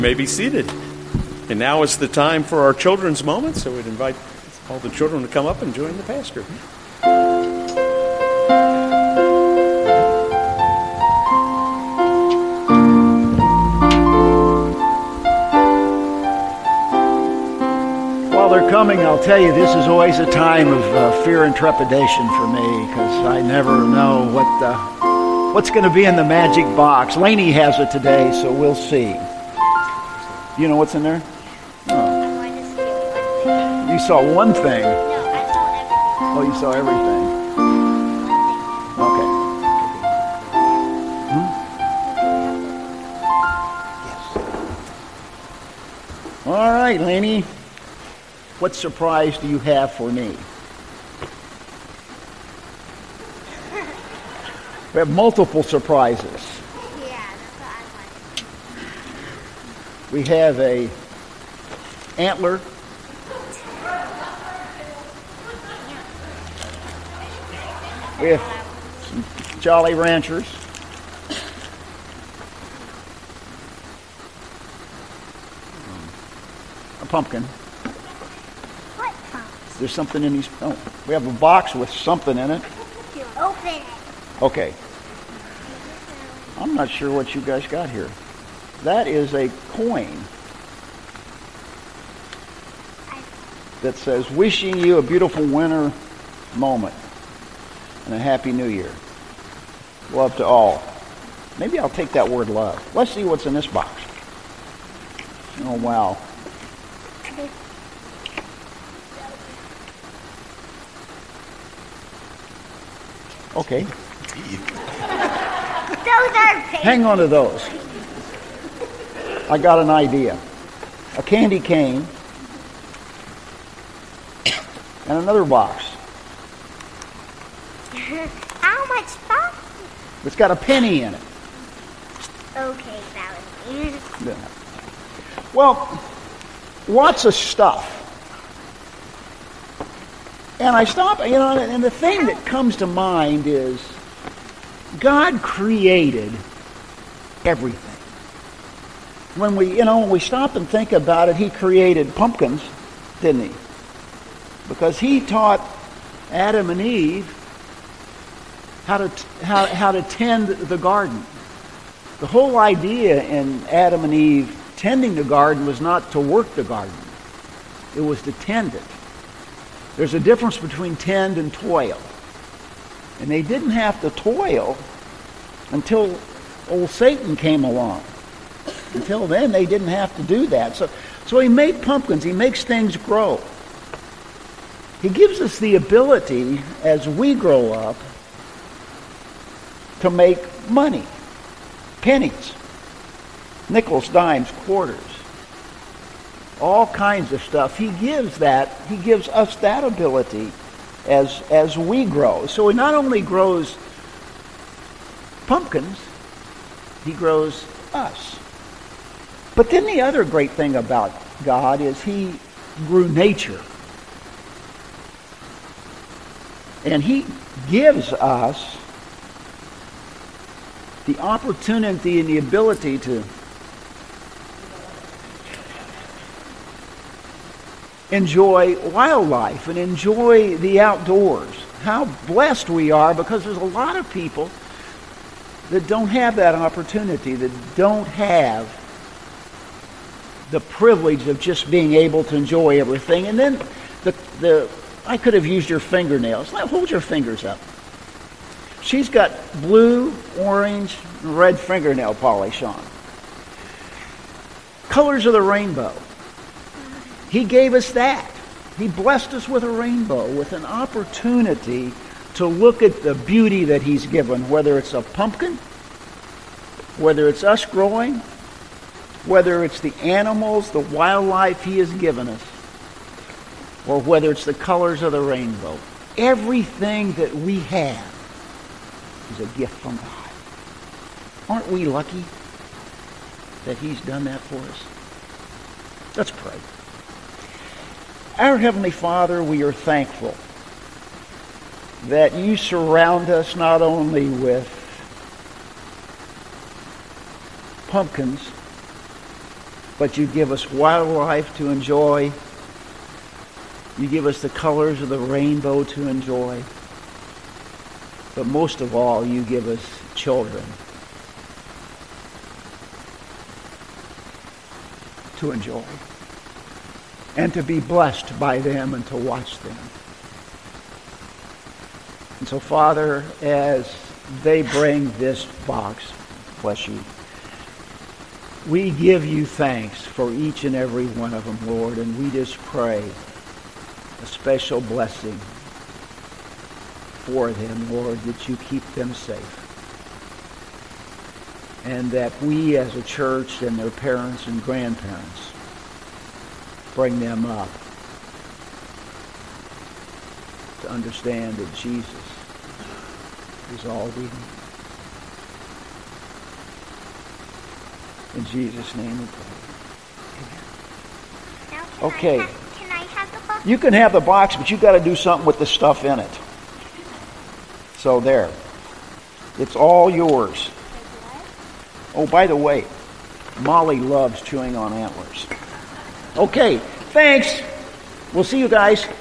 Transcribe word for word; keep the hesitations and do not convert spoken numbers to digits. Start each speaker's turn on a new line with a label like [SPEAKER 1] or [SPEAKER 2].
[SPEAKER 1] May be seated. And now is the time for our children's moment, so we'd invite all the children to come up and join the pastor.
[SPEAKER 2] While they're coming, I'll tell you, this is always a time of uh, fear and trepidation for me, because I never know what the, what's going to be in the magic box. Lainey has it today, so we'll see. You know what's in there? Oh. You saw one thing.
[SPEAKER 3] No, I saw everything.
[SPEAKER 2] Oh, you saw everything. Okay. Hmm? Yes. All right, Lainey. What surprise do you have for me? We have multiple surprises.
[SPEAKER 3] Yeah, that's what I wanted.
[SPEAKER 2] We have a antler. We have some Jolly Ranchers. A pumpkin.
[SPEAKER 3] What pump?
[SPEAKER 2] There's something in these. Oh, we have a box with something in it.
[SPEAKER 3] Open it.
[SPEAKER 2] Okay. I'm not sure what you guys got here. That is a coin that says, "Wishing you a beautiful winter moment and a happy new year. Love to all." Maybe I'll take that word love. Let's see what's in this box. Oh, wow. Okay.
[SPEAKER 3] Those are pink.
[SPEAKER 2] Hang on to those. I got an idea. A candy cane and another box.
[SPEAKER 3] How much fun?
[SPEAKER 2] It's got a penny in it.
[SPEAKER 3] Okay, that was me.
[SPEAKER 2] Yeah. Well, lots of stuff. And I stop, you know, and the thing that comes to mind is God created everything. When we, you know, when we stop and think about it, He created pumpkins, didn't He? Because He taught Adam and Eve how to how how to tend the garden. The whole idea in Adam and Eve tending the garden was not to work the garden. It was to tend it. There's a difference between tend and toil. And they didn't have to toil until old Satan came along. Until then, they didn't have to do that. So, so He made pumpkins. He makes things grow. He gives us the ability, as we grow up, to make money. Pennies, nickels, dimes, quarters, all kinds of stuff. He gives that, he gives us that ability as as we grow. So He not only grows pumpkins, He grows us. But then the other great thing about God is He grew nature. And He gives us the opportunity and the ability to enjoy wildlife and enjoy the outdoors. How blessed we are, because there's a lot of people that don't have that opportunity, that don't have the privilege of just being able to enjoy everything. And then the the I could have used your fingernails. Now hold your fingers up. She's got blue, orange, and red fingernail polish on. Colors of the rainbow. He gave us that. He blessed us with a rainbow, with an opportunity to look at the beauty that He's given, whether it's a pumpkin, whether it's us growing, whether it's the animals, the wildlife He has given us, or whether it's the colors of the rainbow. Everything that we have is a gift from God. Aren't we lucky that He's done that for us? Let's pray. Our Heavenly Father, we are thankful that You surround us not only with pumpkins, but you give us wildlife to enjoy. You give us the colors of the rainbow to enjoy. But most of all, you give us children to enjoy and to be blessed by them and to watch them. And so, Father, as they bring this box, bless you, we give you thanks for each and every one of them, Lord, and we just pray a special blessing for them, Lord, that you keep them safe. And that we as a church and their parents and grandparents bring them up to understand that Jesus is all we need. In Jesus' name we pray.
[SPEAKER 3] Now, can
[SPEAKER 2] Okay.
[SPEAKER 3] I have, can I have the box?
[SPEAKER 2] You can have the box, but you've got to do something with the stuff in it. So there. It's all yours. Oh, by the way, Molly loves chewing on antlers. Okay, thanks. We'll see you guys.